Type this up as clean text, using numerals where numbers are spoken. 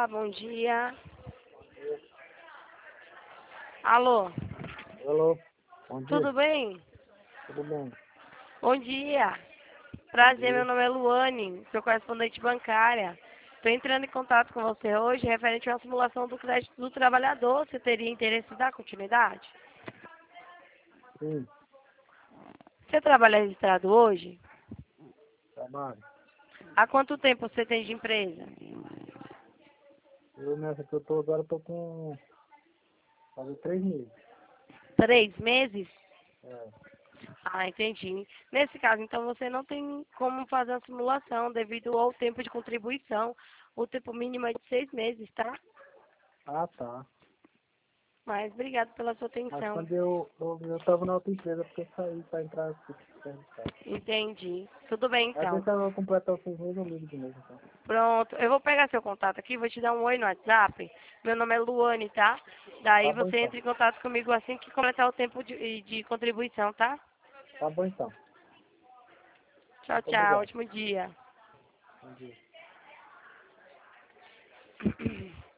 Olá, bom dia. Alô, Alô, bom dia, tudo bem? tudo bem? Bom dia. Bom Prazer, meu dia. nome é Luane, sou correspondente bancária. Estou entrando em contato com você hoje referente a uma simulação do crédito do trabalhador. Você teria interesse em dar continuidade? Sim, Você trabalha registrado hoje? trabalho. Há quanto tempo você tem de empresa? Eu nessa que eu tô agora, eu tô com quase 3 meses. 3 meses? É. Ah, entendi. Nesse caso, então, você não tem como fazer a simulação devido ao tempo de contribuição. O tempo mínimo é de 6 meses, tá? Ah, tá. Mas obrigado pela sua Mas atenção. quando eu tava na outra empresa, porque eu saí pra entrar aqui pra registrado. Entendi. Tudo bem, Mas então. deixa eu completar os 6 meses, eu ligo de novo, então. Pronto. Eu vou pegar seu contato aqui, vou te dar um oi no WhatsApp. Meu nome é Luane, tá? Daí Tá bom você então. entra em contato comigo assim que completar o tempo de contribuição, tá? Tá bom então. Tchau, Muito tchau. obrigado. Ótimo dia. Bom dia.